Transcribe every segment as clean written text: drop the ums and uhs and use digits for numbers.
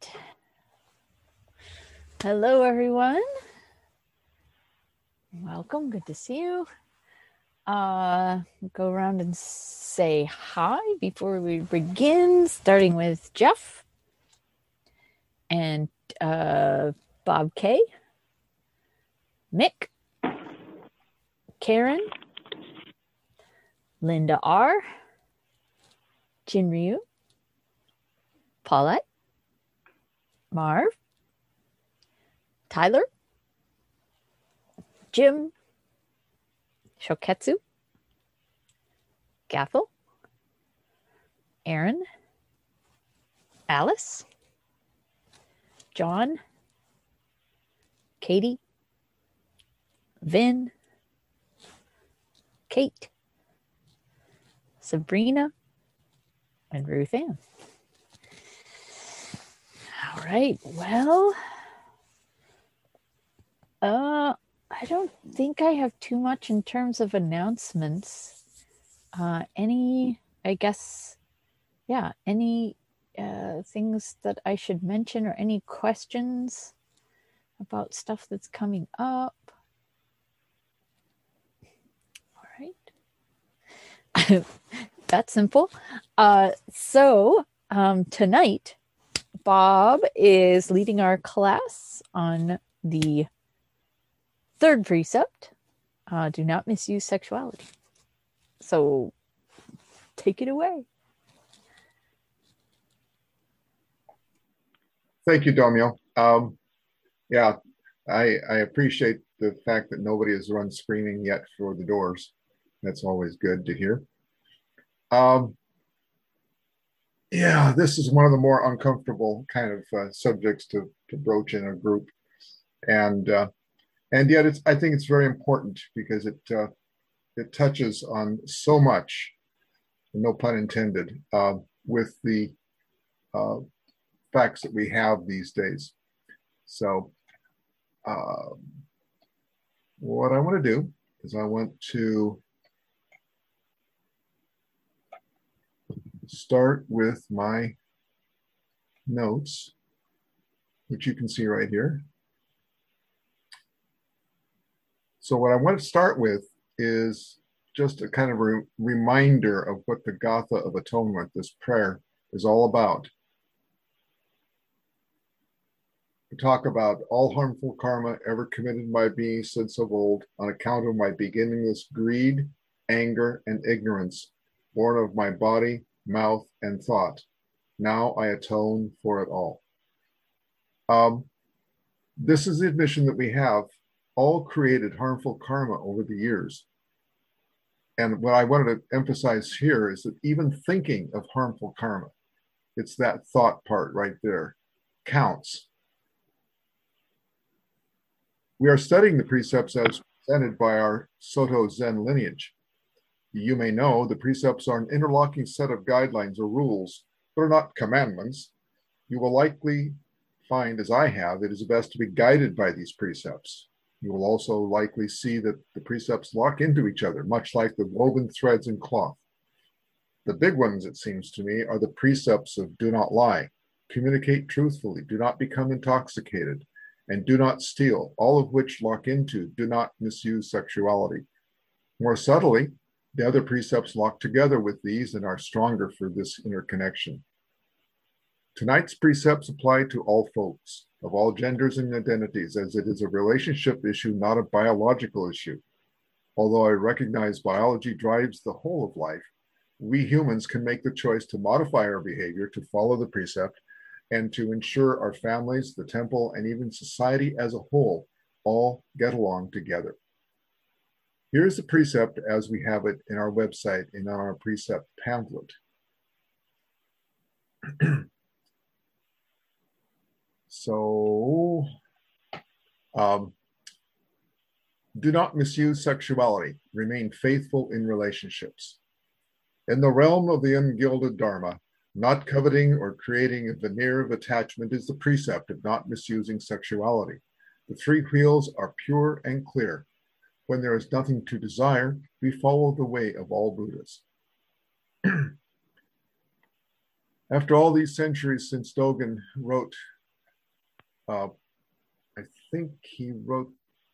Hello, everyone. Welcome. Good to see you. Go around and say hi before we begin, starting with Jeff and Bob K, Mick, Karen, Linda R, Jinryu, Paulette, Marv, Tyler, Jim, Shoketsu, Gathel, Aaron, Alice, John, Katie, Vin, Kate, Sabrina, and Ruth Ann. All right, well, I don't think I have too much in terms of announcements. Any things that I should mention or any questions about stuff that's coming up? All right. That's simple. So tonight, Bob is leading our class on the third precept, do not misuse sexuality. So take it away. Thank you, Domio. I appreciate the fact that nobody has run screaming yet for the doors. That's always good to hear. This is one of the more uncomfortable kind of subjects to broach in a group, and yet I think it's very important because it touches on so much, no pun intended, with the facts that we have these days. So what I want to do is I want to start with my notes, which you can see right here. So what I want to start with is just a kind of a reminder of what the Gatha of Atonement, this prayer, is all about. We talk about all harmful karma ever committed by me since of old, on account of my beginningless greed, anger, and ignorance, born of my body, mouth, and thought. Now I atone for it all. This is the admission that we have all created harmful karma over the years. And what I wanted to emphasize here is that even thinking of harmful karma, it's that thought part right there, counts. We are studying the precepts as presented by our Soto Zen lineage. You may know the precepts are an interlocking set of guidelines or rules, but are not commandments. You will likely find, as I have, it is best to be guided by these precepts. You will also likely see that the precepts lock into each other, much like the woven threads in cloth. The big ones, it seems to me, are the precepts of do not lie, communicate truthfully, do not become intoxicated, and do not steal, all of which lock into do not misuse sexuality. More subtly, the other precepts lock together with these and are stronger for this interconnection. Tonight's precepts apply to all folks, of all genders and identities, as it is a relationship issue, not a biological issue. Although I recognize biology drives the whole of life, we humans can make the choice to modify our behavior to follow the precept and to ensure our families, the temple, and even society as a whole all get along together. Here's the precept as we have it in our website and on our precept pamphlet. So, do not misuse sexuality. Remain faithful in relationships. In the realm of the ungilded Dharma, not coveting or creating a veneer of attachment is the precept of not misusing sexuality. The three wheels are pure and clear. When there is nothing to desire, we follow the way of all Buddhas. After all these centuries since Dogen wrote I think he wrote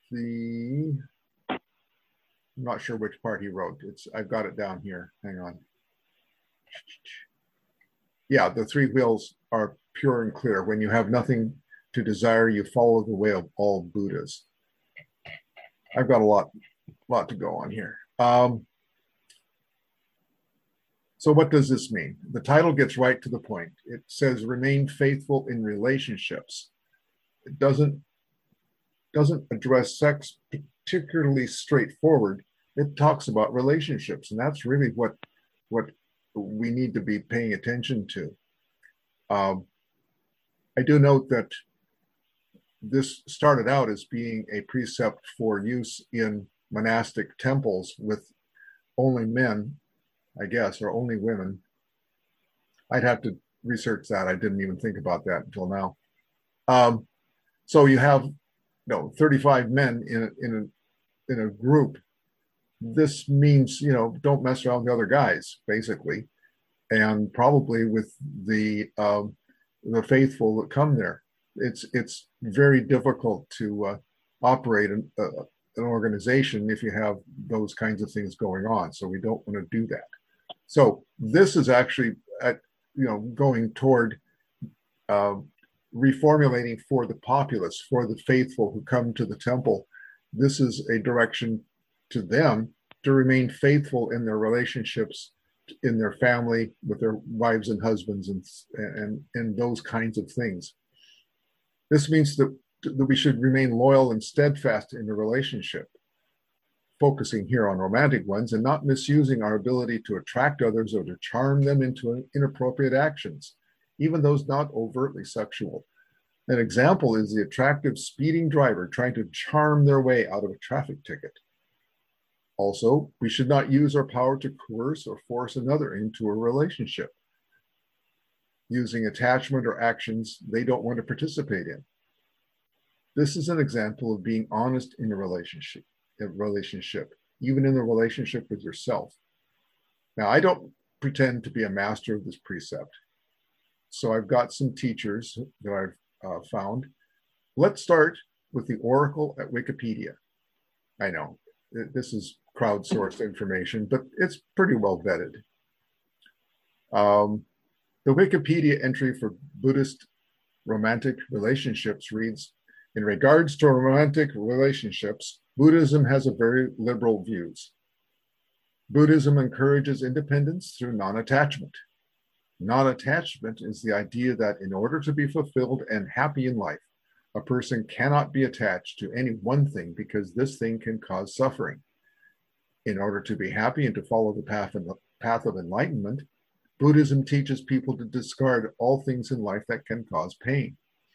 I'm not sure which part he wrote. I've got it down here. Hang on. Yeah, the three wheels are pure and clear. When you have nothing to desire, you follow the way of all Buddhas. I've got a lot to go on here. So what does this mean? The title gets right to the point. It says remain faithful in relationships. It doesn't address sex particularly straightforward. It talks about relationships, and that's really what we need to be paying attention to. I do note that this started out as being a precept for use in monastic temples with only men, I guess, or only women. I'd have to research that. I didn't even think about that until now. So you have 35 men in a group. This means, don't mess around with the other guys, basically, and probably with the faithful that come there. It's very difficult to operate an organization if you have those kinds of things going on. So we don't want to do that. So this is actually going toward reformulating for the populace, for the faithful who come to the temple. This is a direction to them to remain faithful in their relationships, in their family, with their wives and husbands, and those kinds of things. This means that we should remain loyal and steadfast in a relationship, focusing here on romantic ones and not misusing our ability to attract others or to charm them into inappropriate actions, even those not overtly sexual. An example is the attractive speeding driver trying to charm their way out of a traffic ticket. Also, we should not use our power to coerce or force another into a relationship, using attachment or actions they don't want to participate in. This is an example of being honest in a relationship, even in the relationship with yourself. Now, I don't pretend to be a master of this precept, so I've got some teachers that I've found. Let's start with the Oracle at Wikipedia. I know this is crowdsourced information, but it's pretty well vetted. The Wikipedia entry for Buddhist romantic relationships reads, in regards to romantic relationships, Buddhism has a very liberal views. Buddhism encourages independence through non-attachment. Non-attachment is the idea that in order to be fulfilled and happy in life, a person cannot be attached to any one thing because this thing can cause suffering. In order to be happy and to follow the path of enlightenment, Buddhism teaches people to discard all things in life that can cause pain.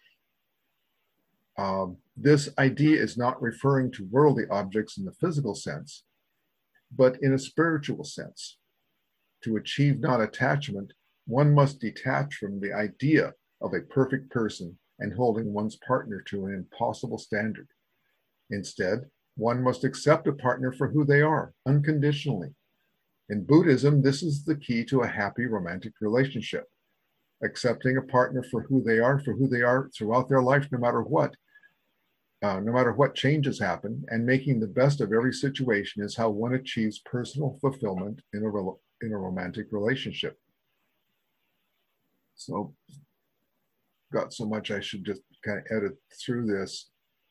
This idea is not referring to worldly objects in the physical sense, but in a spiritual sense. To achieve non-attachment, one must detach from the idea of a perfect person and holding one's partner to an impossible standard. Instead, one must accept a partner for who they are, unconditionally. In Buddhism, this is the key to a happy romantic relationship. Accepting a partner for who they are throughout their life, no matter what changes happen, and making the best of every situation is how one achieves personal fulfillment in a romantic relationship. So, got so much I should just kind of edit through this.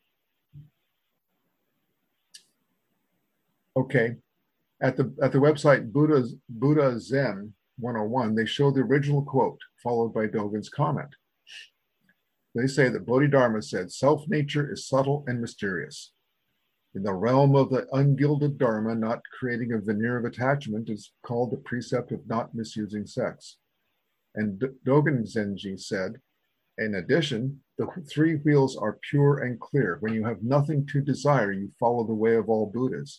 Okay, at the website Buddha Zen 101, they show the original quote followed by Dogen's comment. They say that Bodhidharma said, self-nature is subtle and mysterious. In the realm of the ungilded Dharma, not creating a veneer of attachment is called the precept of not misusing sex. And Dogen Zenji said, in addition, the three wheels are pure and clear. When you have nothing to desire, you follow the way of all Buddhas.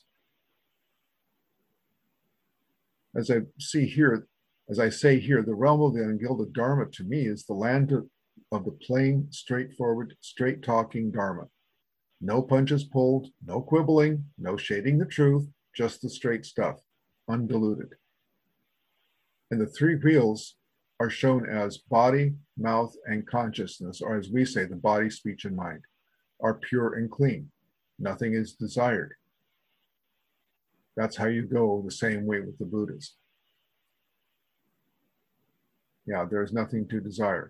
As I say here, the realm of the ungilded Dharma to me is the land of the plain, straightforward, straight-talking Dharma. No punches pulled, no quibbling, no shading the truth, just the straight stuff, undiluted. And the three wheels are shown as body, mouth, and consciousness, or as we say, the body, speech, and mind, are pure and clean. Nothing is desired. That's how you go the same way with the Buddhas. Yeah, there's nothing to desire.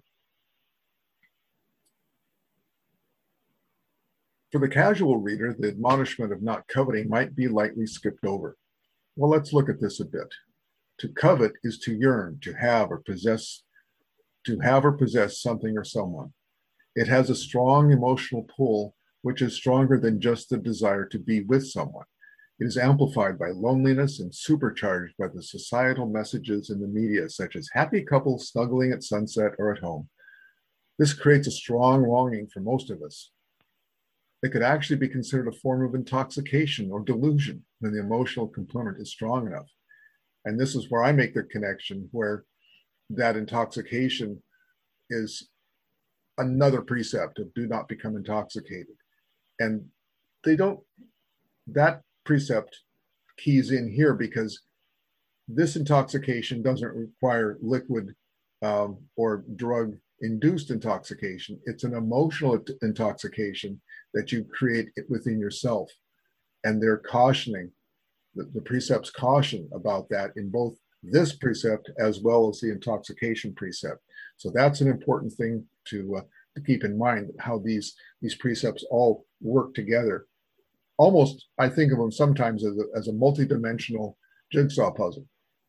For the casual reader, the admonishment of not coveting might be lightly skipped over. Well, let's look at this a bit. To covet is to yearn, to have or possess something or someone. It has a strong emotional pull, which is stronger than just the desire to be with someone. It is amplified by loneliness and supercharged by the societal messages in the media, such as happy couples snuggling at sunset or at home. This creates a strong longing for most of us. It could actually be considered a form of intoxication or delusion when the emotional component is strong enough. And this is where I make the connection, where that intoxication is another precept of do not become intoxicated. And that precept keys in here because this intoxication doesn't require liquid or drug induced intoxication. It's an emotional intoxication that you create within yourself. And they're cautioning, the precepts caution about that in both this precept as well as the intoxication precept. So that's an important thing to keep in mind, how these precepts all work together. Almost, I think of them sometimes as a multi-dimensional jigsaw puzzle.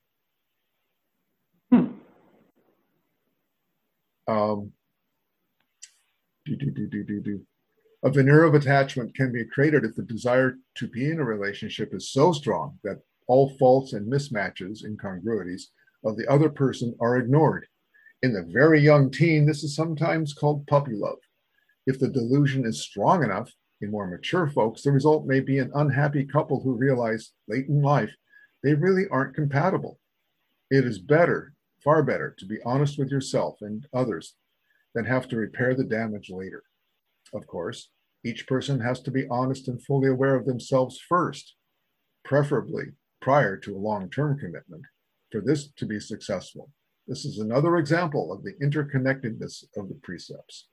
A veneer of attachment can be created if the desire to be in a relationship is so strong that all faults and mismatches, incongruities of the other person are ignored. In the very young teen, this is sometimes called puppy love. If the delusion is strong enough, in more mature folks, the result may be an unhappy couple who realize late in life they really aren't compatible. It is better, far better, to be honest with yourself and others than have to repair the damage later. Of course, each person has to be honest and fully aware of themselves first, preferably prior to a long-term commitment, for this to be successful. This is another example of the interconnectedness of the precepts.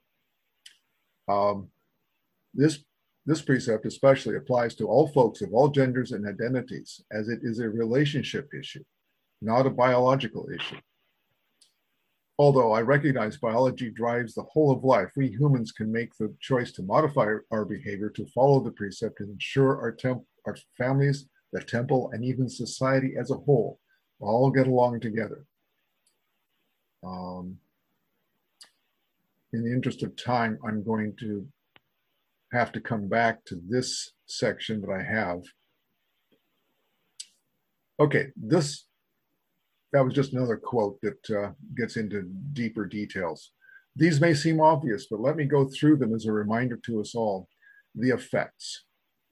This precept especially applies to all folks of all genders and identities, as it is a relationship issue, not a biological issue. Although I recognize biology drives the whole of life, we humans can make the choice to modify our behavior to follow the precept and ensure our families, the temple, and even society as a whole all get along together. In the interest of time, I'm going to have to come back to this section that I have. Okay, that was just another quote that gets into deeper details. These may seem obvious, but let me go through them as a reminder to us all. The effects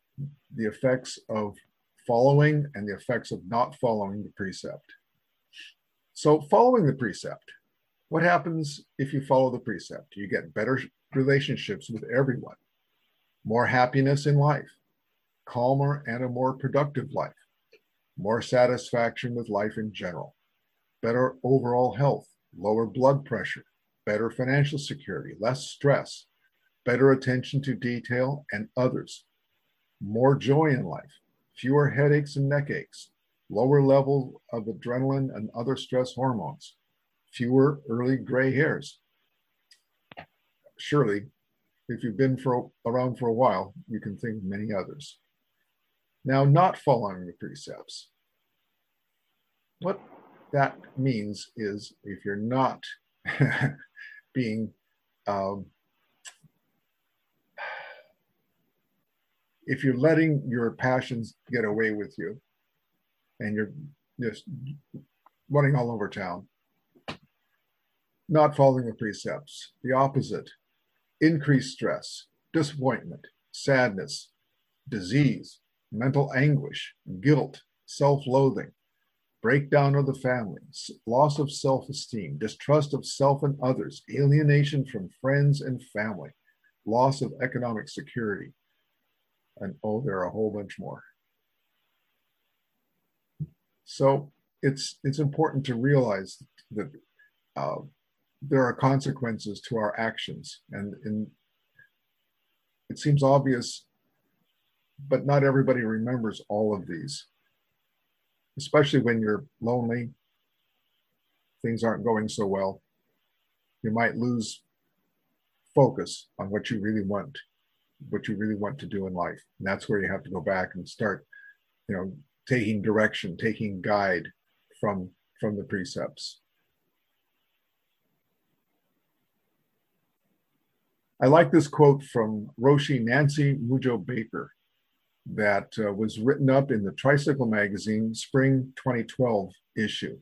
of following and the effects of not following the precept. So following the precept, what happens if you follow the precept? You get better relationships with everyone, more happiness in life, calmer and a more productive life, more satisfaction with life in general, better overall health, lower blood pressure, better financial security, less stress, better attention to detail and others, more joy in life, fewer headaches and neck aches, lower level of adrenaline and other stress hormones, fewer early gray hairs. Surely, if you've been around for a while, you can think of many others. Now, not following the precepts. What that means is if you're not being, if you're letting your passions get away with you and you're just running all over town, not following the precepts, the opposite, increased stress, disappointment, sadness, disease, mental anguish, guilt, self-loathing, breakdown of the family, loss of self-esteem, distrust of self and others, alienation from friends and family, loss of economic security, and oh, there are a whole bunch more. So it's important to realize that uh, there are consequences to our actions. And it seems obvious, but not everybody remembers all of these, especially when you're lonely, things aren't going so well. You might lose focus on what you really want to do in life. And that's where you have to go back and start, taking direction, taking guide from the precepts. I like this quote from Roshi Nancy Mujo Baker that was written up in the Tricycle Magazine Spring 2012 issue.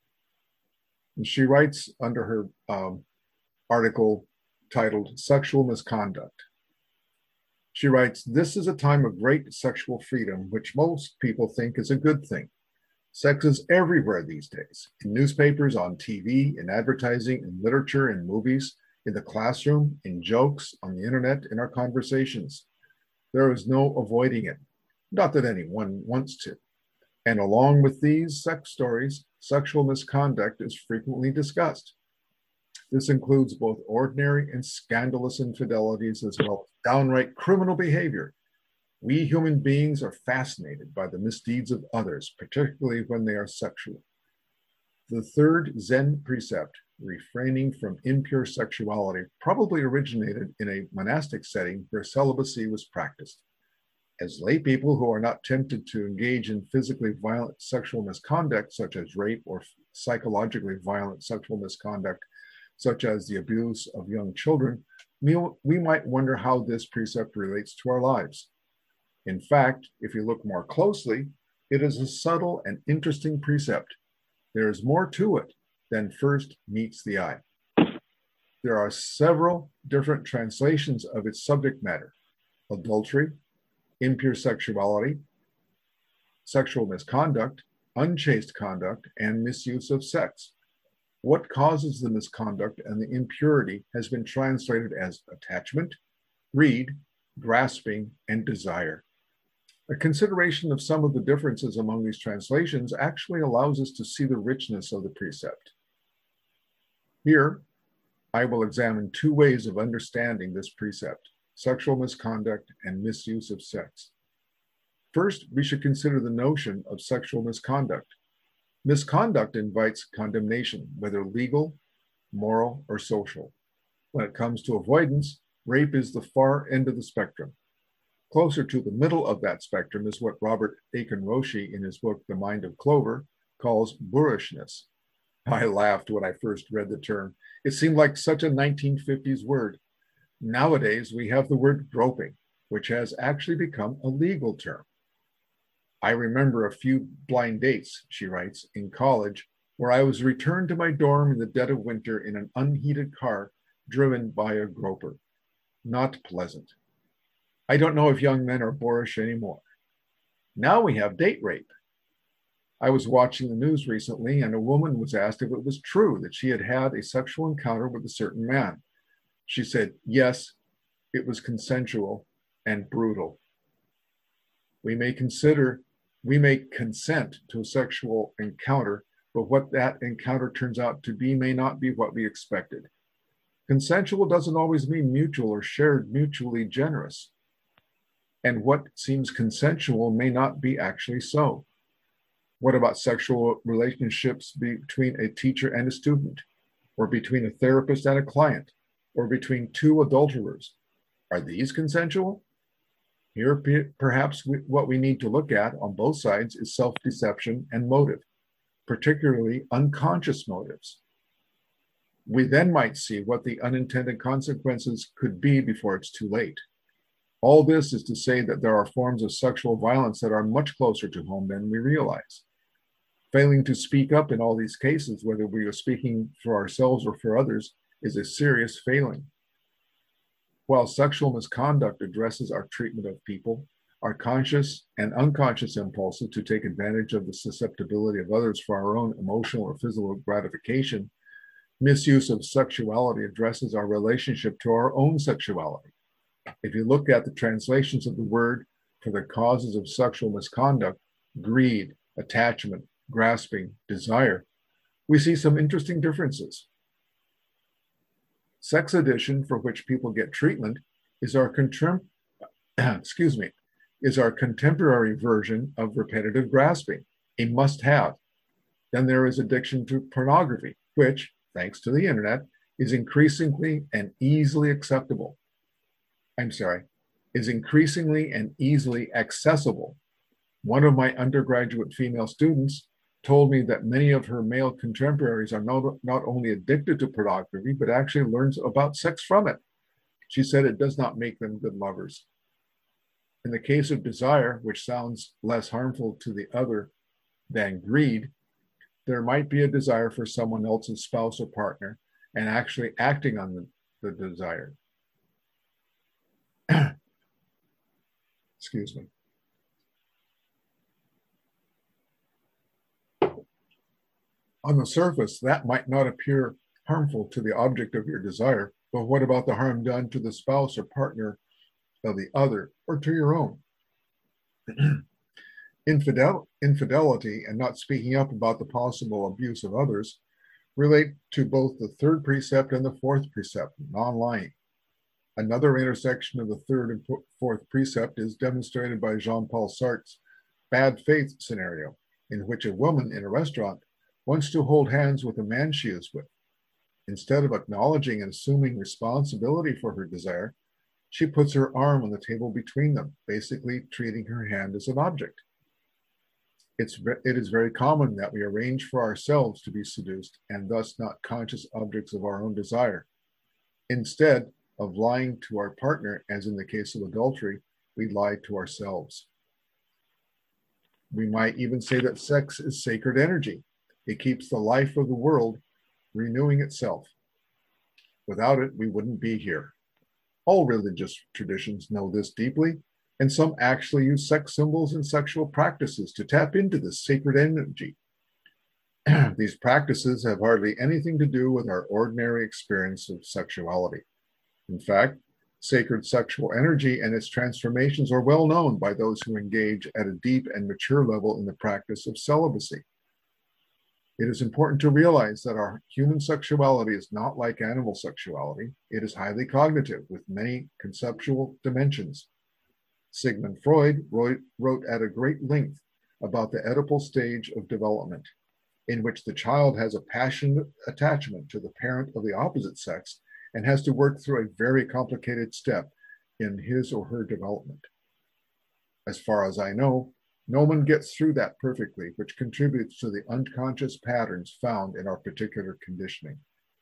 And she writes under her article titled Sexual Misconduct. She writes, "This is a time of great sexual freedom, which most people think is a good thing. Sex is everywhere these days, in newspapers, on TV, in advertising, in literature, in movies, in the classroom, in jokes, on the internet, in our conversations. There is no avoiding it. Not that anyone wants to. And along with these sex stories, sexual misconduct is frequently discussed. This includes both ordinary and scandalous infidelities, as well as downright criminal behavior. We human beings are fascinated by the misdeeds of others, particularly when they are sexual. The third Zen precept, refraining from impure sexuality, probably originated in a monastic setting where celibacy was practiced. As lay people who are not tempted to engage in physically violent sexual misconduct, such as rape, or psychologically violent sexual misconduct, such as the abuse of young children, we might wonder how this precept relates to our lives. In fact, if you look more closely, it is a subtle and interesting precept. There is more to it than first meets the eye. There are several different translations of its subject matter: adultery, impure sexuality, sexual misconduct, unchaste conduct, and misuse of sex. What causes the misconduct and the impurity has been translated as attachment, greed, grasping, and desire. A consideration of some of the differences among these translations actually allows us to see the richness of the precept. Here, I will examine two ways of understanding this precept: sexual misconduct and misuse of sex. First, we should consider the notion of sexual misconduct. Misconduct invites condemnation, whether legal, moral, or social. When it comes to avoidance, rape is the far end of the spectrum. Closer to the middle of that spectrum is what Robert Aiken Roshi, in his book The Mind of Clover, calls boorishness. I laughed when I first read the term. It seemed like such a 1950s word. Nowadays, we have the word groping, which has actually become a legal term. I remember a few blind dates, she writes, in college, where I was returned to my dorm in the dead of winter in an unheated car driven by a groper. Not pleasant. I don't know if young men are boorish anymore. Now we have date rape. I was watching the news recently, and a woman was asked if it was true that she had had a sexual encounter with a certain man. She said, yes, it was consensual and brutal. We may consent to a sexual encounter, but what that encounter turns out to be may not be what we expected. Consensual doesn't always mean mutual or shared mutually generous. And what seems consensual may not be actually so. What about sexual relationships between a teacher and a student, or between a therapist and a client, or between two adulterers? Are these consensual? Here, perhaps what we need to look at on both sides is self-deception and motive, particularly unconscious motives. We then might see what the unintended consequences could be before it's too late. All this is to say that there are forms of sexual violence that are much closer to home than we realize. Failing to speak up in all these cases, whether we are speaking for ourselves or for others, is a serious failing. While sexual misconduct addresses our treatment of people, our conscious and unconscious impulses to take advantage of the susceptibility of others for our own emotional or physical gratification, misuse of sexuality addresses our relationship to our own sexuality. If you look at the translations of the word for the causes of sexual misconduct, greed, attachment, grasping, desire, we see some interesting differences. Sex addiction, for which people get treatment, is our excuse me, is our contemporary version of repetitive grasping, a must-have. Then there is addiction to pornography, which, thanks to the internet, is increasingly and easily acceptable. Is increasingly and easily accessible. One of my undergraduate female students told me that many of her male contemporaries are not only addicted to pornography, but actually learns about sex from it. She said it does not make them good lovers. In the case of desire, which sounds less harmful to the other than greed, there might be a desire for someone else's spouse or partner and actually acting on the desire. Excuse me. On the surface, that might not appear harmful to the object of your desire, but what about the harm done to the spouse or partner of the other, or to your own? Infidelity and not speaking up about the possible abuse of others relate to both the third precept and the fourth precept, non-lying. Another intersection of the third and fourth precept is demonstrated by Jean-Paul Sartre's bad faith scenario, in which a woman in a restaurant wants to hold hands with a man she is with. Instead of acknowledging and assuming responsibility for her desire, she puts her arm on the table between them, basically treating her hand as an object. It is very common that we arrange for ourselves to be seduced and thus not conscious objects of our own desire. Instead of lying to our partner, as in the case of adultery, we lie to ourselves. We might even say that sex is sacred energy. It keeps the life of the world renewing itself. Without it, we wouldn't be here. All religious traditions know this deeply, and some actually use sex symbols and sexual practices to tap into this sacred energy. These practices have hardly anything to do with our ordinary experience of sexuality. In fact, sacred sexual energy and its transformations are well known by those who engage at a deep and mature level in the practice of celibacy. It is important to realize that our human sexuality is not like animal sexuality. It is highly cognitive with many conceptual dimensions. Sigmund Freud wrote at a great length about the Oedipal stage of development, in which the child has a passionate attachment to the parent of the opposite sex and has to work through a very complicated step in his or her development. As far as I know, no one gets through that perfectly, which contributes to the unconscious patterns found in our particular conditioning.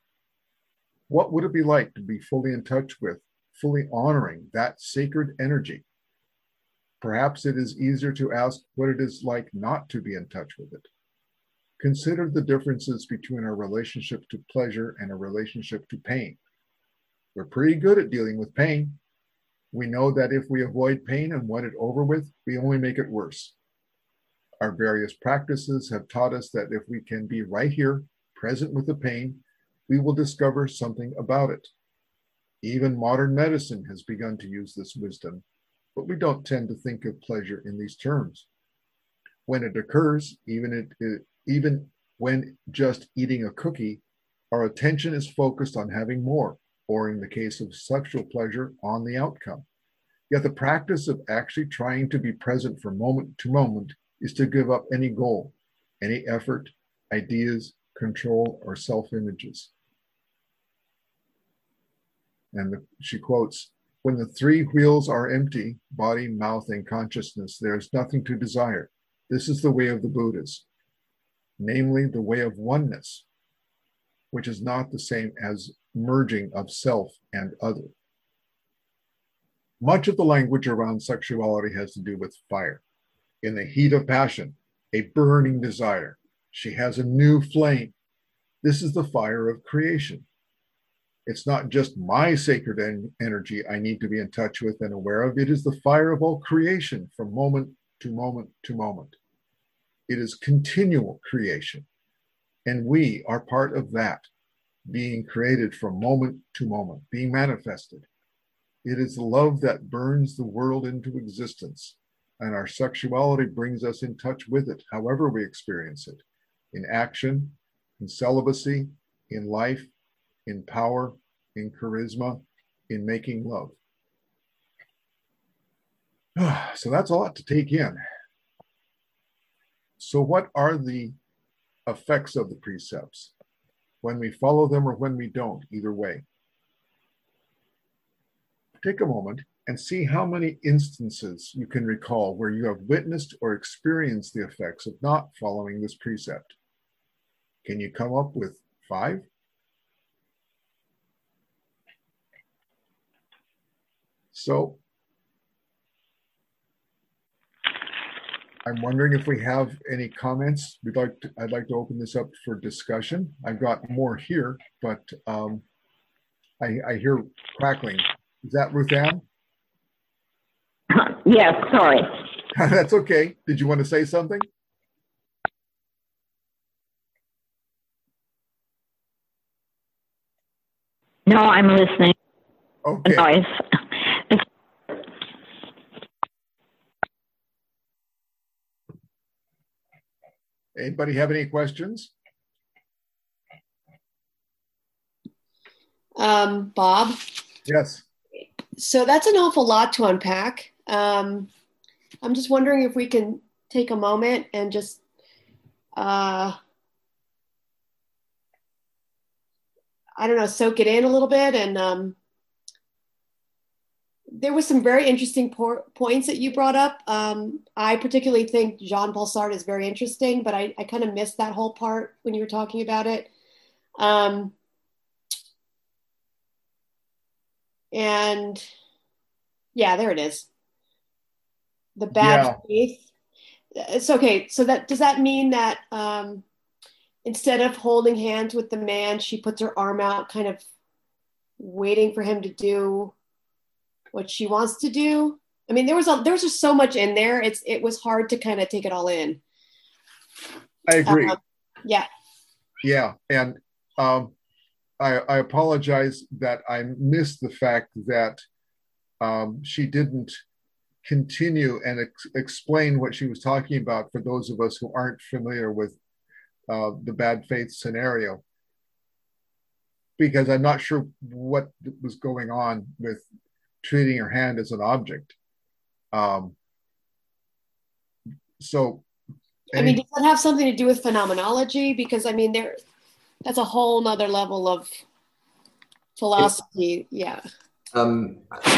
What would it be like to be fully in touch with, fully honoring that sacred energy? Perhaps it is easier to ask what it is like not to be in touch with it. Consider the differences between our relationship to pleasure and our relationship to pain. We're pretty good at dealing with pain. We know that if we avoid pain and want it over with, we only make it worse. Our various practices have taught us that if we can be right here, present with the pain, we will discover something about it. Even modern medicine has begun to use this wisdom, but we don't tend to think of pleasure in these terms. When it occurs, even when just eating a cookie, our attention is focused on having more, or in the case of sexual pleasure, on the outcome. Yet the practice of actually trying to be present from moment to moment is to give up any goal, any effort, ideas, control, or self-images. And she quotes, "When the three wheels are empty, body, mouth, and consciousness, there is nothing to desire. This is the way of the Buddhas, namely the way of oneness, which is not the same as merging of self and other." Much of the language around sexuality has to do with fire. In the heat of passion, a burning desire, she has a new flame. This is the fire of creation. It's not just my sacred energy I need to be in touch with and aware of. It is the fire of all creation from moment to moment to moment. It is continual creation. And we are part of that, being created from moment to moment, being manifested. It is the love that burns the world into existence, and our sexuality brings us in touch with it, however we experience it, in action, in celibacy, in life, in power, in charisma, in making love. So that's a lot to take in. So what are the effects of the precepts when we follow them or when we don't, either way? Take a moment and see how many instances you can recall where you have witnessed or experienced the effects of not following this precept. Can you come up with 5? So I'm wondering if we have any comments. I'd like to open this up for discussion. I've got more here, but I hear crackling. Is that Ruth Ann? Yes, sorry. That's okay. Did you want to say something? No, I'm listening. Okay. Noise. Anybody have any questions? Bob? Yes. So that's an awful lot to unpack. I'm just wondering if we can take a moment and just I don't know, soak it in a little bit. And there was some very interesting points that you brought up. I particularly think Jean-Paul Sartre is very interesting, but I kind of missed that whole part when you were talking about it. And yeah, there it is. The bad faith. It's okay. So does that mean that instead of holding hands with the man, she puts her arm out, kind of waiting for him to do what she wants to do? I mean, there was just so much in there. It was hard to kind of take it all in. I agree. Yeah. Yeah, and I apologize that I missed the fact that she didn't continue and explain what she was talking about for those of us who aren't familiar with the bad faith scenario, because I'm not sure what was going on with treating her hand as an object. So, I mean, does that have something to do with phenomenology? Because I mean, that's a whole nother level of philosophy. Yeah. So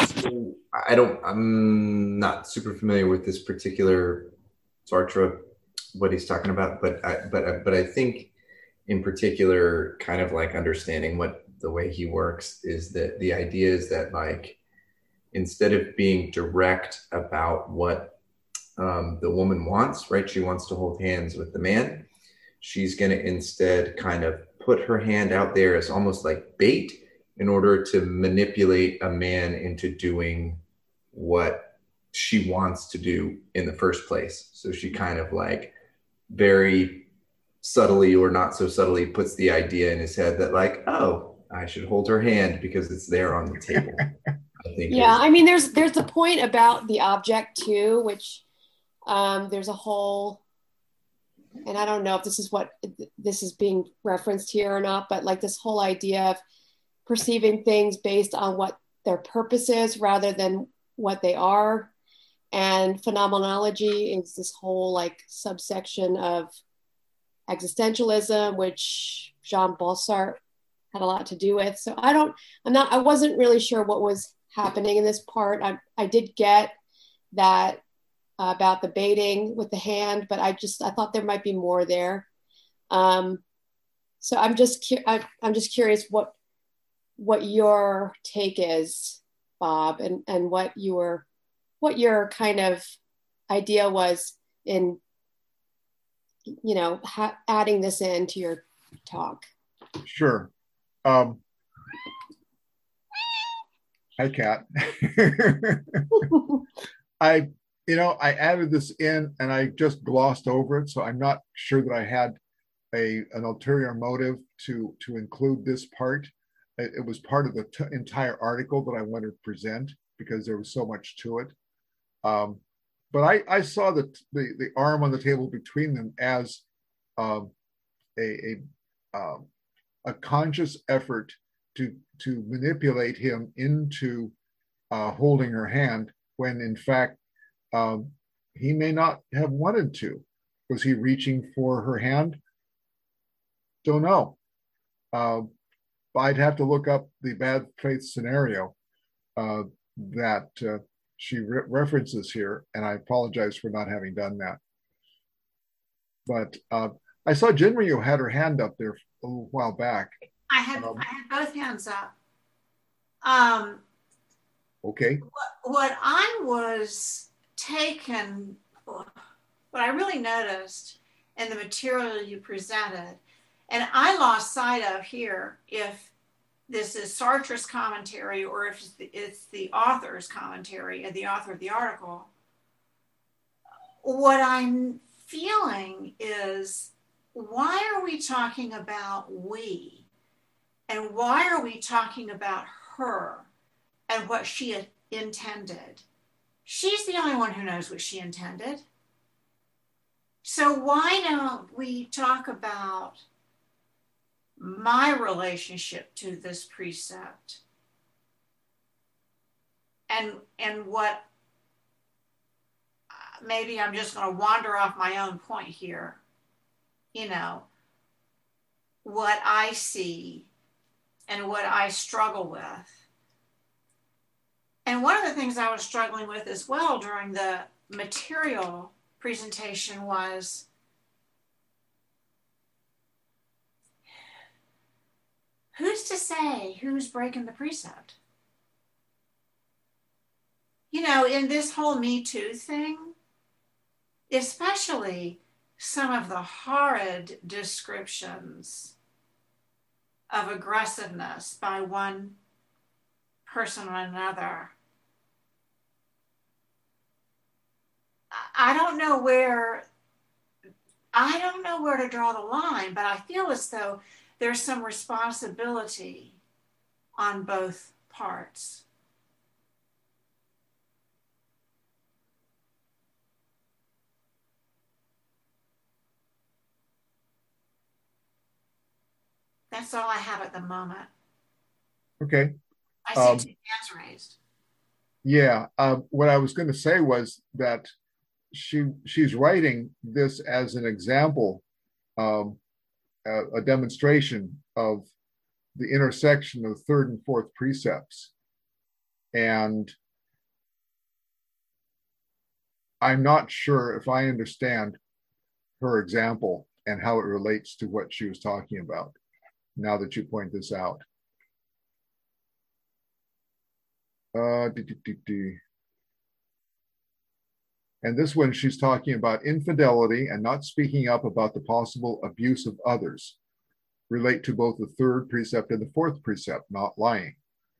I'm not super familiar with this particular Sartre, what he's talking about, but I think in particular, kind of like understanding what the way he works is that the idea is that, like, instead of being direct about what the woman wants, right? She wants to hold hands with the man. She's going to instead kind of put her hand out there as almost like bait in order to manipulate a man into doing what she wants to do in the first place. So she kind of like very subtly or not so subtly puts the idea in his head that, like, oh, I should hold her hand because it's there on the table. I mean, there's the point about the object too, which there's a whole, and I don't know if this is being referenced here or not, but like this whole idea of perceiving things based on what their purpose is rather than what they are. And phenomenology is this whole like subsection of existentialism, which Jean-Paul Sartre had a lot to do with. So I wasn't really sure what was happening in this part. I did get that about the baiting with the hand, but I thought there might be more there. So I'm just curious what your take is, Bob, and what your kind of idea was in, adding this into your talk. Sure. Hi, Kat. I added this in and I just glossed over it, so I'm not sure that I had an ulterior motive to include this part. It was part of the entire article that I wanted to present because there was so much to it. But I saw the arm on the table between them as a conscious effort to manipulate him into holding her hand when in fact he may not have wanted to. Was he reaching for her hand? Don't know. I'd have to look up the bad faith scenario that she references here, and I apologize for not having done that. But I saw Jinryu had her hand up there a little while back. I had both hands up. Okay. What I was taken, what I really noticed in the material you presented, and I lost sight of here if this is Sartre's commentary or if it's the author's commentary and the author of the article. What I'm feeling is, why are we talking about we? And why are we talking about her and what she intended? She's the only one who knows what she intended. So why don't we talk about my relationship to this precept and what, maybe I'm just going to wander off my own point here, you know, what I see and what I struggle with. And one of the things I was struggling with as well during the material presentation was, who's to say who's breaking the precept? You know, in this whole Me Too thing, especially some of the horrid descriptions of aggressiveness by one person or another. I don't know where to draw the line, but I feel as though there's some responsibility on both parts. That's all I have at the moment. Okay. I see 2 hands raised. Yeah. What I was going to say was that she's writing this as an example, a demonstration of the intersection of third and fourth precepts. And I'm not sure if I understand her example and how it relates to what she was talking about, now that you point this out. And this one, she's talking about infidelity and not speaking up about the possible abuse of others relate to both the third precept and the fourth precept, not lying.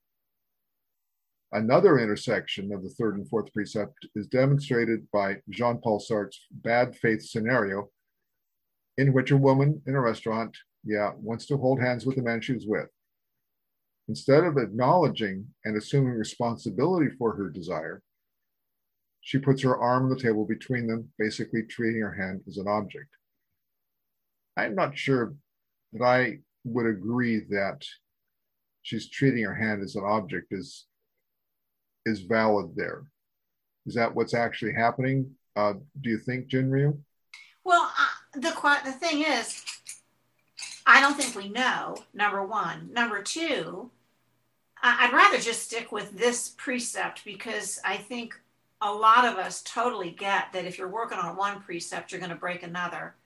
Another intersection of the third and fourth precept is demonstrated by Jean-Paul Sartre's bad faith scenario, in which a woman in a restaurant, wants to hold hands with the man she's with. Instead of acknowledging and assuming responsibility for her desire, she puts her arm on the table between them, basically treating her hand as an object. I'm not sure that I would agree that she's treating her hand as an object is valid there. Is that what's actually happening? Do you think, Jinryu? Well, the thing is, I don't think we know, number one. Number two, I'd rather just stick with this precept, because I think a lot of us totally get that if you're working on one precept, you're going to break another.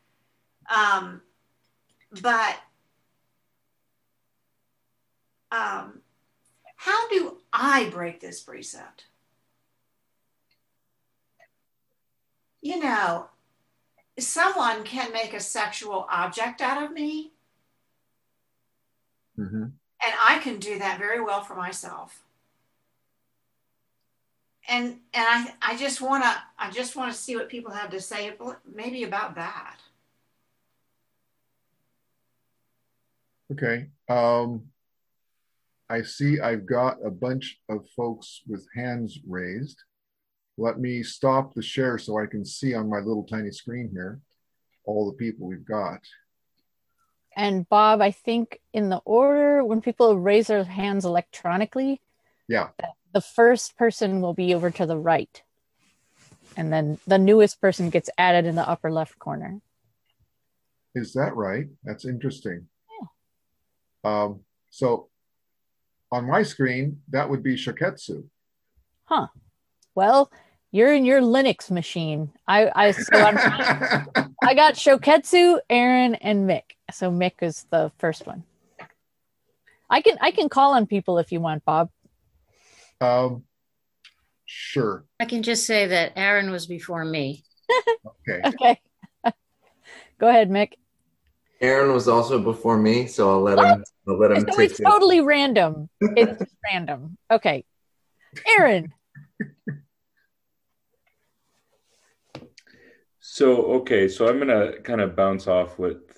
But how do I break this precept? You know, someone can make a sexual object out of me. Mm-hmm. And I can do that very well for myself. And I just want to see what people have to say maybe about that. Okay. I see I've got a bunch of folks with hands raised. Let me stop the share so I can see on my little tiny screen here all the people we've got. And Bob, I think in the order when people raise their hands electronically, Yeah. the first person will be over to the right. And then the newest person gets added in the upper left corner. Is that right? That's interesting. So on my screen, that would be Shoketsu. Huh. Well, you're in your Linux machine. I got Shoketsu, Aaron, and Mick. So Mick is the first one. I can call on people if you want, Bob. Sure. I can just say that Aaron was before me. Okay. Okay. Go ahead, Mick. Aaron was also before me, so I'll let him. So take it's it. totally random. It's just random. Okay. Aaron. So I'm gonna kind of bounce off what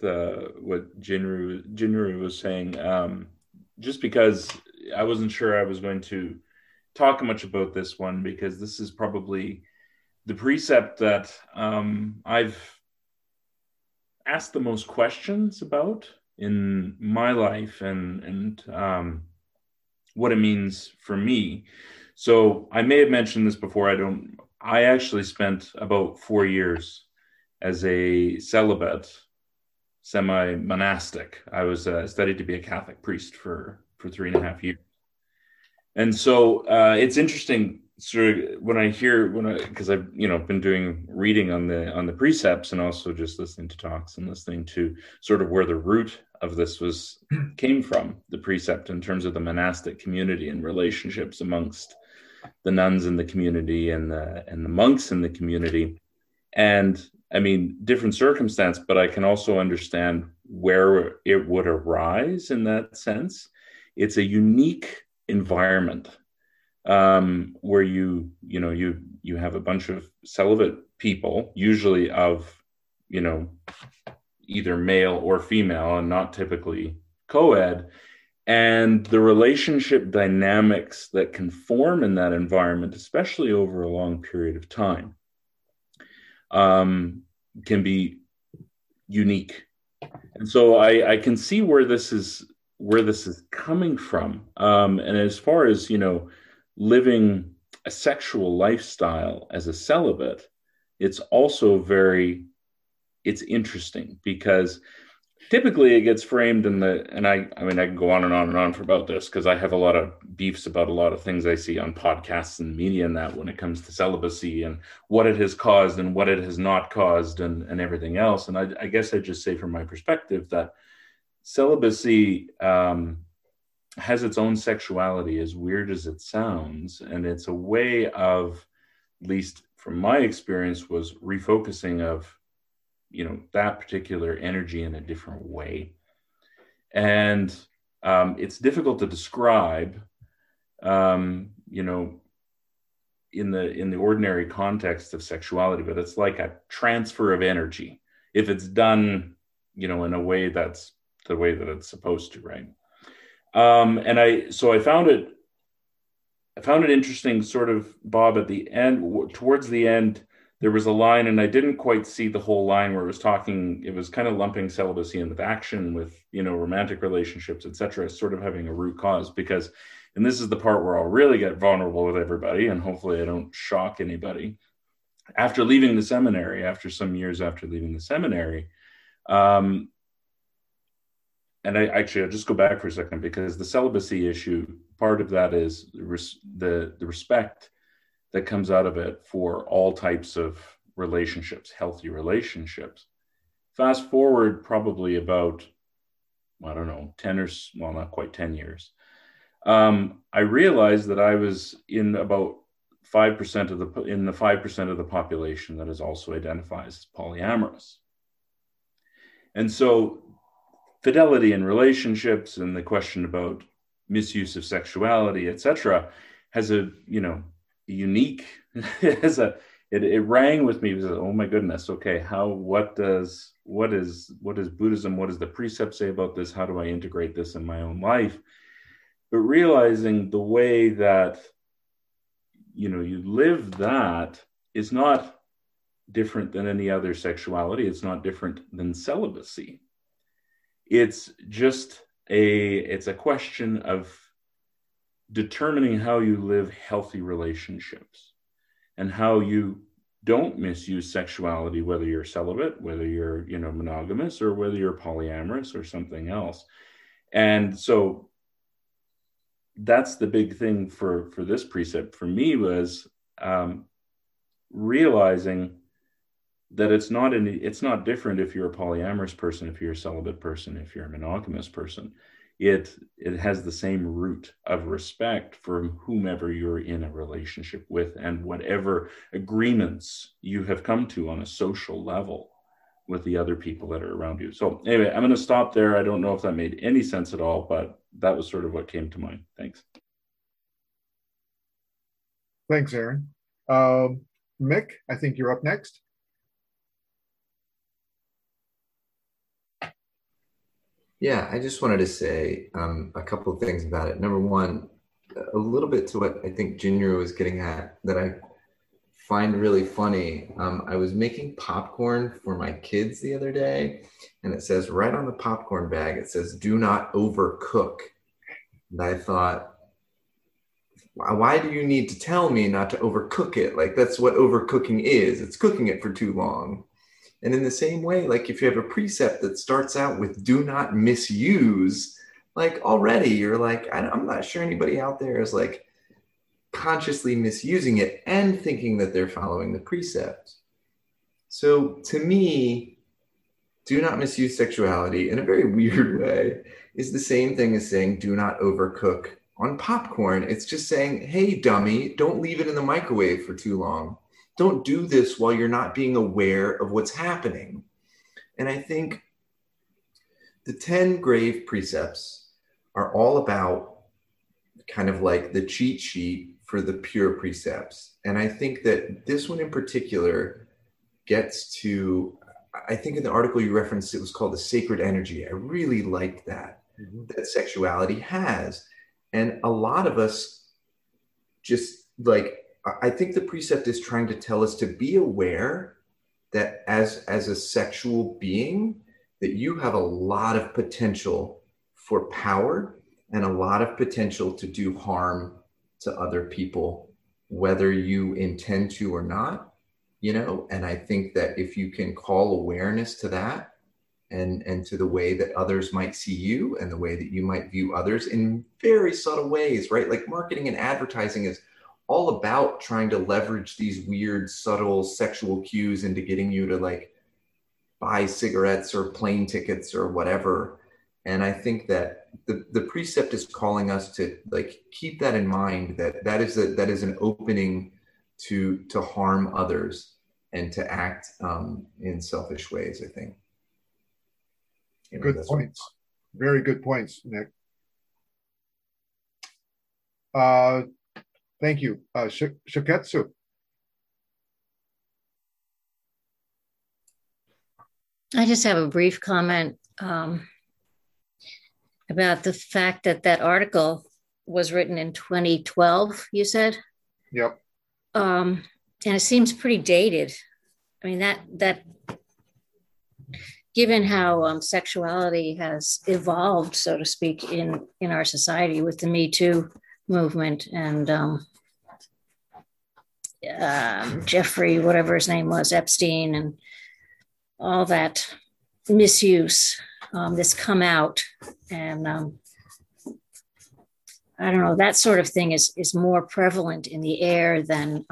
Jinru was saying, just because I wasn't sure I was going to talk much about this one, because this is probably the precept that I've asked the most questions about in my life, and what it means for me. So I may have mentioned this before. I actually spent about 4 years as a celibate, semi-monastic. I was studied to be a Catholic priest for 3.5 years. And so it's interesting sort of because I've been doing reading on the precepts, and also just listening to talks and listening to sort of where the root of this came from, the precept in terms of the monastic community and relationships amongst the nuns in the community and the monks in the community. And I mean, different circumstance, but I can also understand where it would arise in that sense. It's a unique environment where you have a bunch of celibate people, usually of, either male or female, and not typically co-ed. And the relationship dynamics that can form in that environment, especially over a long period of time, can be unique. And so I can see where this is coming from. And as far as, living a sexual lifestyle as a celibate, it's also it's interesting, because typically it gets framed and I can go on and on and on for about this, because I have a lot of beefs about a lot of things I see on podcasts and media, and that when it comes to celibacy and what it has caused and what it has not caused and everything else. And I guess I'd just say from my perspective that celibacy has its own sexuality, as weird as it sounds. And it's a way of, at least from my experience, was refocusing of that particular energy in a different way. And it's difficult to describe, in the ordinary context of sexuality, but it's like a transfer of energy if it's done, in a way that's the way that it's supposed to, right? And I found it interesting, sort of, Bob, at the end, towards the end, there was a line, and I didn't quite see the whole line, where it was kind of lumping celibacy in with action, with, romantic relationships, etc., sort of having a root cause, because, and this is the part where I'll really get vulnerable with everybody, and hopefully I don't shock anybody. After leaving the seminary, after some years after leaving the seminary, and I'll just go back for a second, because the celibacy issue, part of that is the respect that comes out of it for all types of relationships, healthy relationships. Fast forward probably about, 10 not quite 10 years. I realized that I was in about 5% of the 5% of the population that is also identified as polyamorous. And so fidelity in relationships and the question about misuse of sexuality, etc., has a unique it rang with me. It was, oh my goodness, okay, what is Buddhism, what does the precept say about this, how do I integrate this in my own life? But realizing the way that you live that is not different than any other sexuality. It's not different than celibacy. It's just it's a question of determining how you live healthy relationships and how you don't misuse sexuality, whether you're celibate, whether you're, monogamous, or whether you're polyamorous or something else. And so that's the big thing for this precept for me was realizing that it's not different if you're a polyamorous person, if you're a celibate person, if you're a monogamous person. It has the same root of respect for whomever you're in a relationship with and whatever agreements you have come to on a social level with the other people that are around you. So anyway, I'm going to stop there. I don't know if that made any sense at all, but that was sort of what came to mind. Thanks. Thanks, Aaron. Mick, I think you're up next. Yeah, I just wanted to say a couple of things about it. Number one, a little bit to what I think Junior was getting at that I find really funny. I was making popcorn for my kids the other day, and it says right on the popcorn bag, it says, "Do not overcook." And I thought, why do you need to tell me not to overcook it? Like, that's what overcooking is. It's cooking it for too long. And in the same way, like if you have a precept that starts out with "do not misuse," like already you're like, I'm not sure anybody out there is like consciously misusing it and thinking that they're following the precept. So to me, "do not misuse sexuality" in a very weird way is the same thing as saying "do not overcook" on popcorn. It's just saying, hey, dummy, don't leave it in the microwave for too long. Don't do this while you're not being aware of what's happening. And I think the 10 grave precepts are all about kind of like the cheat sheet for the pure precepts. And I think that this one in particular gets to, I think in the article you referenced, it was called the sacred energy. I really liked that, that sexuality has. And a lot of us just like, I think the precept is trying to tell us to be aware that as a sexual being, that you have a lot of potential for power and a lot of potential to do harm to other people, whether you intend to or not, and I think that if you can call awareness to that and to the way that others might see you and the way that you might view others in very subtle ways, right? Like marketing and advertising is all about trying to leverage these weird, subtle sexual cues into getting you to like buy cigarettes or plane tickets or whatever. And I think that the precept is calling us to like keep that in mind, that is an opening to harm others and to act in selfish ways, I think. Good points. Very good points, Nick. Thank you. Shiketsu. I just have a brief comment about the fact that article was written in 2012, you said? Yep. And it seems pretty dated. I mean, that given how sexuality has evolved, so to speak, in our society with the Me Too movement and Jeffrey, whatever his name was, Epstein, and all that misuse that's come out. And I don't know, that sort of thing is more prevalent in the air than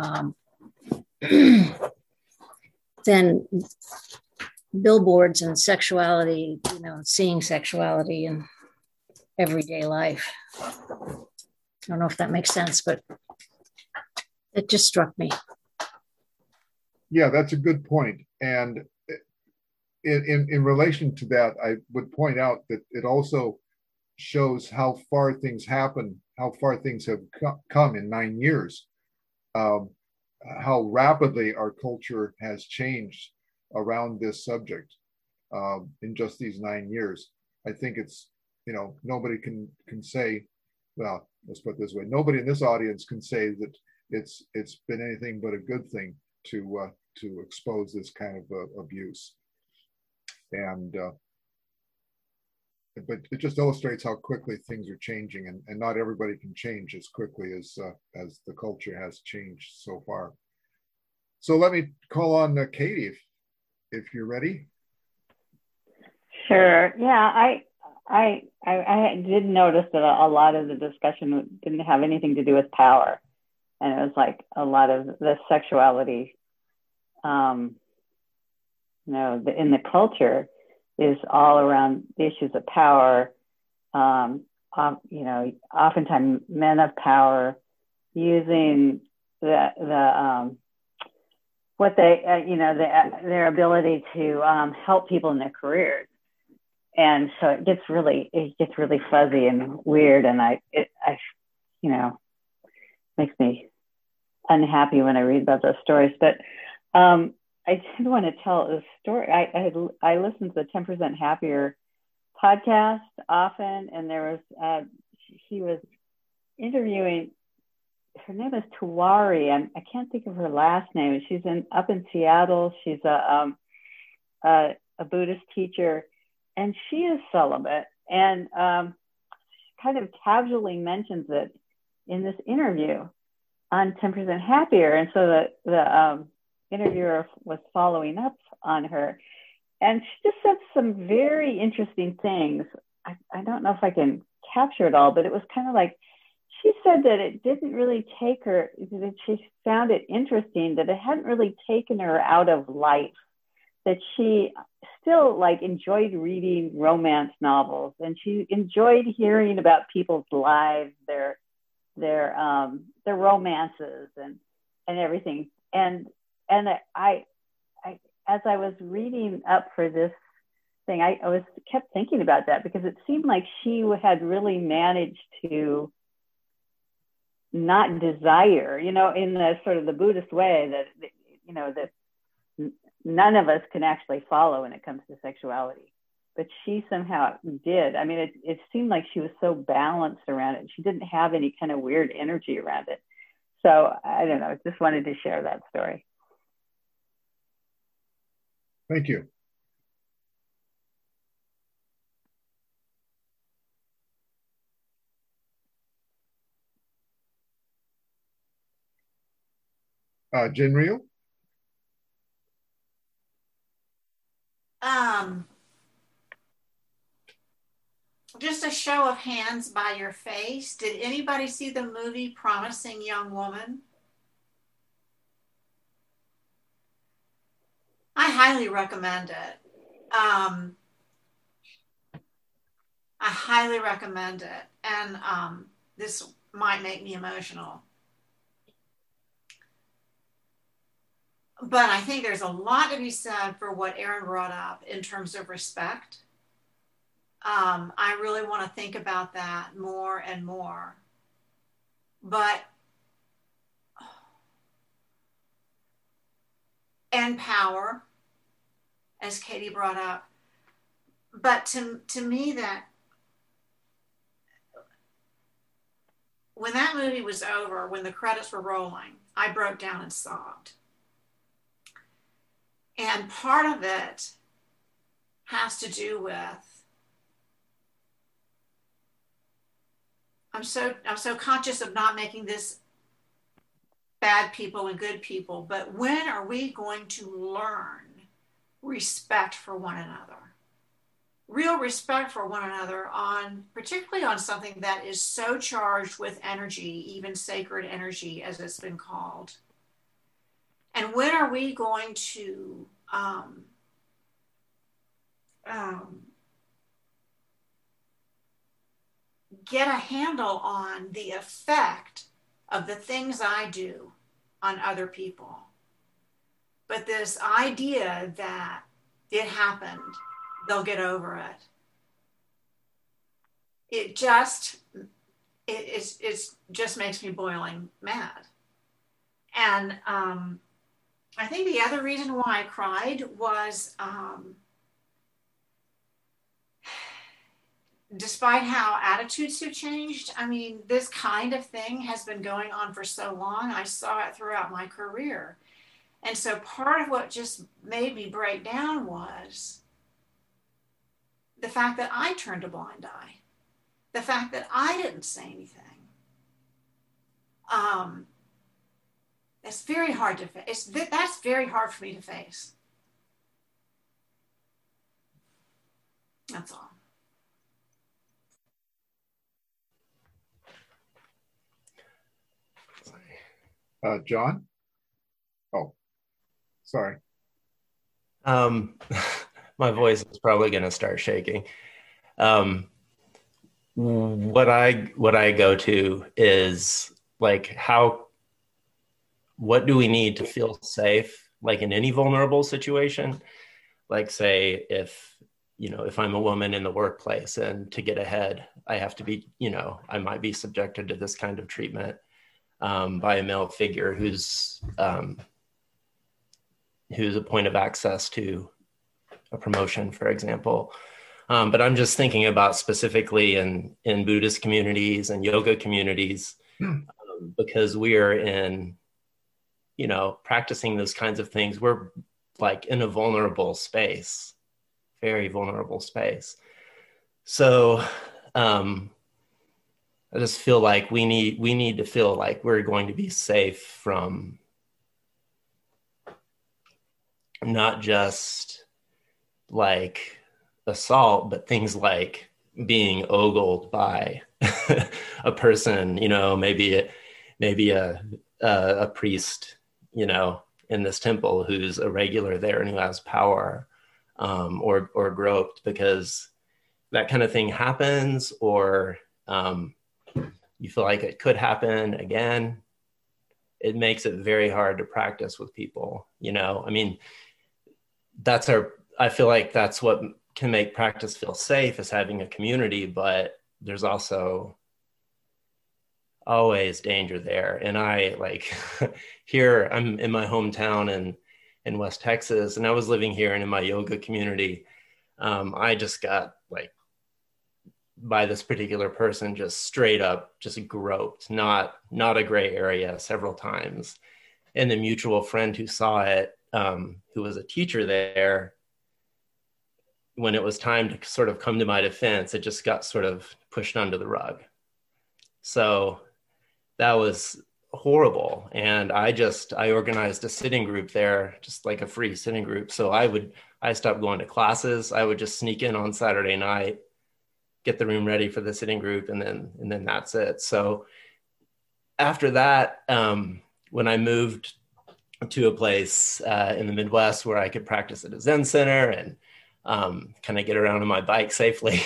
than billboards and sexuality, seeing sexuality in everyday life. I don't know if that makes sense, but it just struck me. Yeah, that's a good point. And in relation to that, I would point out that it also shows how far things happen, how far things have come in 9 years, how rapidly our culture has changed around this subject in just these 9 years. I think it's, nobody can say, well, let's put it this way, nobody in this audience can say that it's been anything but a good thing to expose this kind of abuse. And but it just illustrates how quickly things are changing, and not everybody can change as quickly as the culture has changed so far. So let me call on Katie if you're ready. Sure. Yeah, I did notice that a lot of the discussion didn't have anything to do with power, and it was like a lot of the sexuality, in the culture is all around the issues of power. Oftentimes men of power using their ability to help people in their careers. And so it gets really fuzzy and weird, and it makes me unhappy when I read about those stories. But I did want to tell a story. I listen to the 10% Happier podcast often, and there was he was interviewing. Her name is Tawari. I can't think of her last name. She's up in Seattle. She's a Buddhist teacher. And she is celibate, and kind of casually mentions it in this interview on 10% Happier. And so the interviewer was following up on her, and she just said some very interesting things. I don't know if I can capture it all, but it was kind of like, she said that it didn't really take her, that she found it interesting that it hadn't really taken her out of life, that she still enjoyed reading romance novels, and she enjoyed hearing about people's lives, their romances and everything. And I as I was reading up for this thing, I kept thinking about that, because it seemed like she had really managed to not desire, in the sort of the Buddhist way that none of us can actually follow when it comes to sexuality, but she somehow did. I mean, it seemed like she was so balanced around it. She didn't have any kind of weird energy around it. So I don't know, just wanted to share that story. Thank you. Jinryu? Just a show of hands by your face. Did anybody see the movie Promising Young Woman? I highly recommend it. I highly recommend it. And this might make me emotional. But I think there's a lot to be said for what Aaron brought up in terms of respect. I really want to think about that more and more. And power, as Katie brought up. But to me, that when that movie was over, when the credits were rolling, I broke down and sobbed. And part of it has to do with, I'm so conscious of not making this bad people and good people, but when are we going to learn respect for one another? Real respect for one another, particularly on something that is so charged with energy, even sacred energy as it's been called. And when are we going to get a handle on the effect of the things I do on other people? But this idea that it happened, they'll get over it. It just makes me boiling mad. And I think the other reason why I cried was, despite how attitudes have changed, I mean, this kind of thing has been going on for so long. I saw it throughout my career. And so part of what just made me break down was the fact that I turned a blind eye, the fact that I didn't say anything. It's very hard to face. That's very hard for me to face. That's all. John? Oh, sorry. My voice is probably going to start shaking. What I go to is like, what do we need to feel safe, like in any vulnerable situation? Like, say, if I'm a woman in the workplace and to get ahead, I have to be, I might be subjected to this kind of treatment by a male figure who's a point of access to a promotion, for example. But I'm just thinking about specifically in Buddhist communities and yoga communities, because we are in, practicing those kinds of things. We're like in a vulnerable space, very vulnerable space. So I just feel like we need to feel like we're going to be safe from not just like assault, but things like being ogled by a person, maybe a priest, in this temple who's a regular there and who has power, or groped, because that kind of thing happens, or you feel like it could happen again. It makes it very hard to practice with people, I mean, I feel like that's what can make practice feel safe, is having a community, but there's also always danger there. And I like here, I'm in my hometown in West Texas, and I was living here and in my yoga community. I just got like by this particular person, just straight up, just groped, not a gray area, several times. And the mutual friend who saw it, who was a teacher there, when it was time to sort of come to my defense, it just got sort of pushed under the rug. So that was horrible. And I organized a sitting group there, just like a free sitting group. So I stopped going to classes. I would just sneak in on Saturday night, get the room ready for the sitting group, and then that's it. So after that, when I moved to a place in the Midwest where I could practice at a Zen center and kind of get around on my bike safely,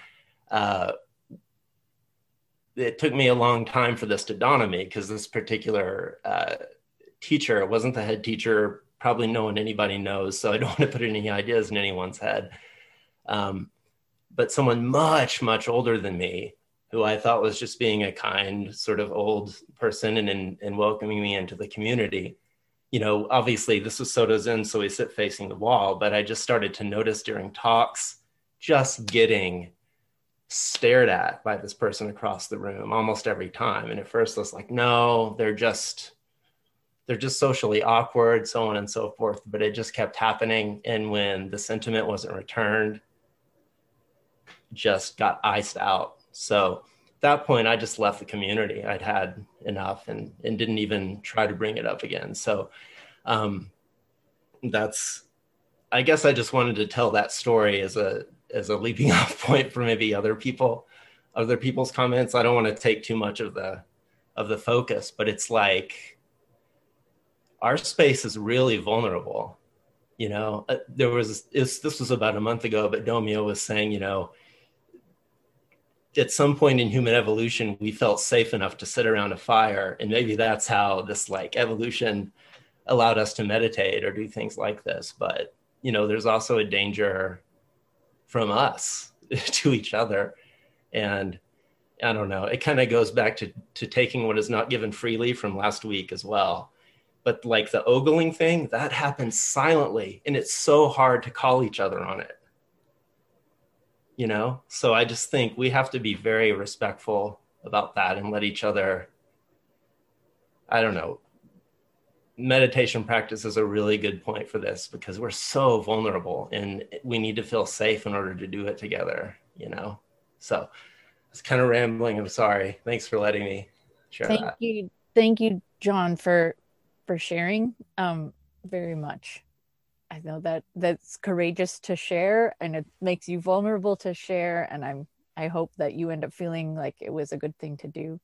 it took me a long time for this to dawn on me, because this particular teacher wasn't the head teacher. Probably no one anybody knows, so I don't want to put any ideas in anyone's head. But someone much, much older than me, who I thought was just being a kind sort of old person and welcoming me into the community. Obviously this was Soto Zen, so we sit facing the wall, but I just started to notice during talks, just getting stared at by this person across the room almost every time. And at first I was like, no, they're just socially awkward, so on and so forth. But it just kept happening. And when the sentiment wasn't returned, just got iced out. So at that point, I just left the community. I'd had enough and didn't even try to bring it up again. So I guess I just wanted to tell that story as a leaping off point for maybe other people's comments. I don't want to take too much of the focus, but it's like our space is really vulnerable. This was about a month ago, but Domio was saying, at some point in human evolution, we felt safe enough to sit around a fire. And maybe that's how this like evolution allowed us to meditate or do things like this. But, there's also a danger from us to each other. And I don't know, it kind of goes back to taking what is not given freely from last week as well. But like the ogling thing, that happens silently. And it's so hard to call each other on it. So I just think we have to be very respectful about that and let each other, I don't know, meditation practice is a really good point for this, because we're so vulnerable and we need to feel safe in order to do it together, you know? So it's kind of rambling. I'm sorry. Thanks for letting me share that. Thank you, John, for sharing very much. I know that that's courageous to share, and it makes you vulnerable to share, and I hope that you end up feeling like it was a good thing to do.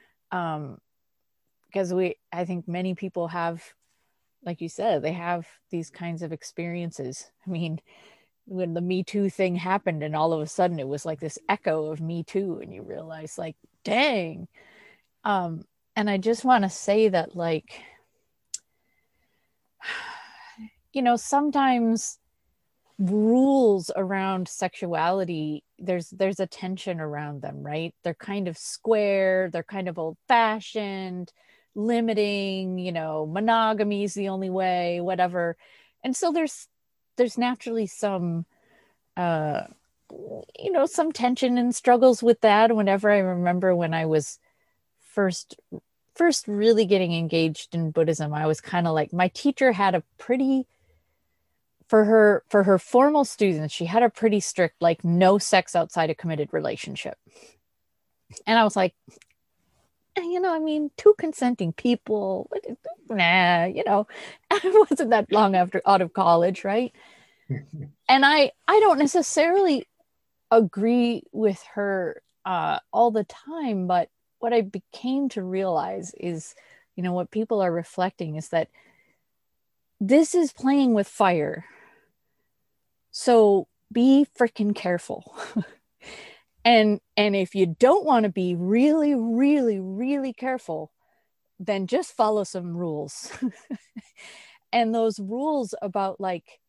Because I think many people have, like you said, they have these kinds of experiences. I mean, when the Me Too thing happened and all of a sudden it was like this echo of Me Too, and you realize like, dang. And I just want to say that, like, you know, sometimes rules around sexuality, there's a tension around them, right? They're kind of square, they're kind of old fashioned, limiting, you know, monogamy is the only way, whatever. And so there's naturally some you know, some tension and struggles with that. Whenever I remember when I was first really getting engaged in Buddhism, I was kind of like, my teacher had a pretty, for her formal students, she had a pretty strict, like, no sex outside a committed relationship. And I was like, you know, I mean, two consenting people, nah, you know, I wasn't that long out of college, right? And I don't necessarily agree with her all the time, but what I became to realize is, you know, what people are reflecting is that this is playing with fire. So be freaking careful. And if you don't want to be really, really, really careful, then just follow some rules. And those rules about, like,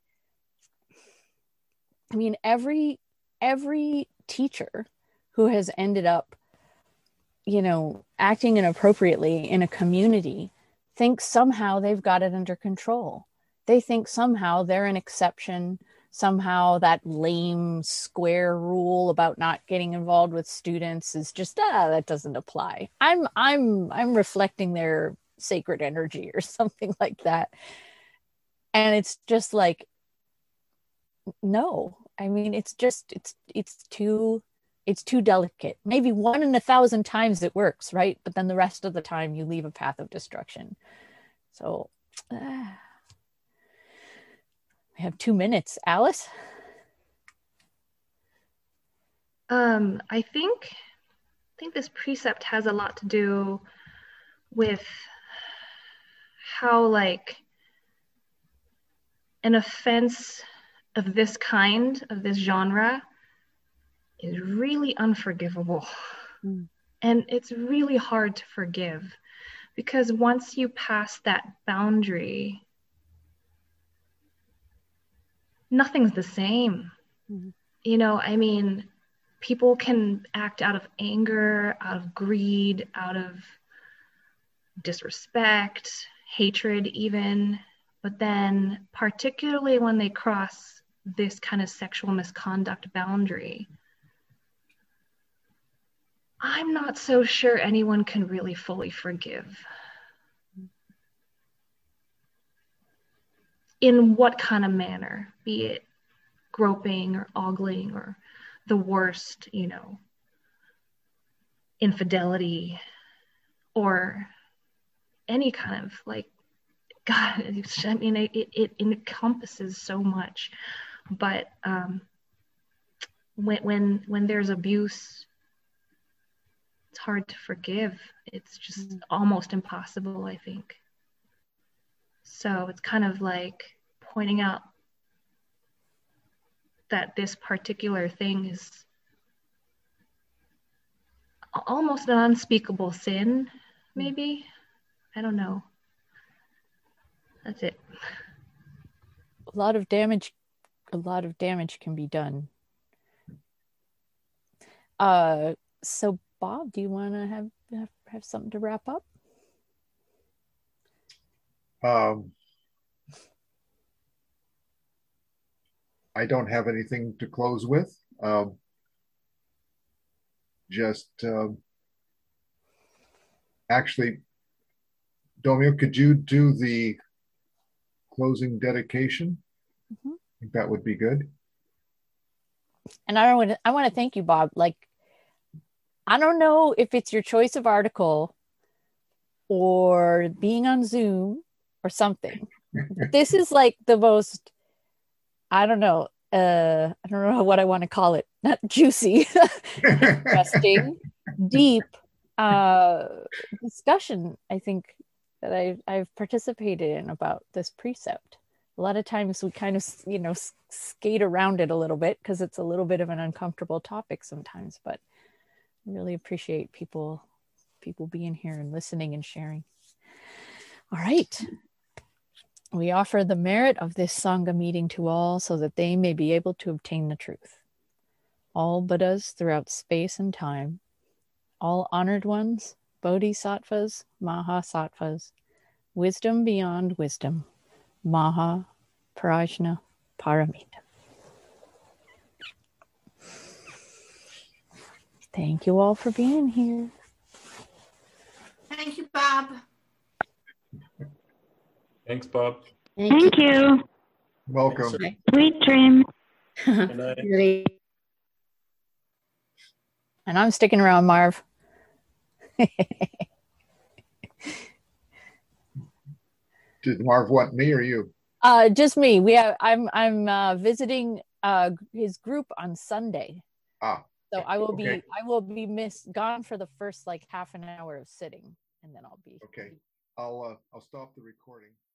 I mean, every teacher who has ended up, you know, acting inappropriately in a community thinks somehow they've got it under control. They think somehow they're an exception. Somehow that lame square rule about not getting involved with students is just, that doesn't apply. I'm reflecting their sacred energy or something like that. And it's just like, no, I mean, it's just, it's too delicate. Maybe 1 in 1,000 times it works, right? But then the rest of the time you leave a path of destruction. So we have 2 minutes. Alice? I think this precept has a lot to do with how, like, an offense of this kind, of this genre, is really unforgivable. Mm. And it's really hard to forgive, because once you pass that boundary, nothing's the same. Mm-hmm. You know, I mean, people can act out of anger, out of greed, out of disrespect, hatred even. But then, particularly when they cross this kind of sexual misconduct boundary, I'm not so sure anyone can really fully forgive. In what kind of manner, be it groping or ogling or the worst, you know, infidelity, or any kind of, like, God, I mean, it encompasses so much. But when there's abuse, it's hard to forgive. It's just almost impossible, I think. So it's kind of like pointing out that this particular thing is almost an unspeakable sin, maybe. I don't know. That's it. A lot of damage can be done. So Bob, do you want to have something to wrap up? I don't have anything to close with. Actually, Domio, could you do the closing dedication? Mm-hmm. I think that would be good. And I want to thank you, Bob. Like, I don't know if it's your choice of article or being on Zoom or something. This is like the most, I don't know what I want to call it. Not juicy, interesting, deep discussion, I think, that I've participated in about this precept. A lot of times we kind of, skate around it a little bit because it's a little bit of an uncomfortable topic sometimes, but I really appreciate people being here and listening and sharing. All right. We offer the merit of this Sangha meeting to all so that they may be able to obtain the truth. All Buddhas throughout space and time, all honored ones, bodhisattvas, mahasattvas, wisdom beyond wisdom, maha, prajna, paramita. Thank you all for being here. Thank you, Bob. Thanks, Bob. Thank you. Welcome. Sweet dreams. Good night. And I'm sticking around, Marv. Did Marv want me or you? Just me. I'm visiting his group on Sunday. So I will be gone for the first like half an hour of sitting, and then I'll be okay. I'll stop the recording.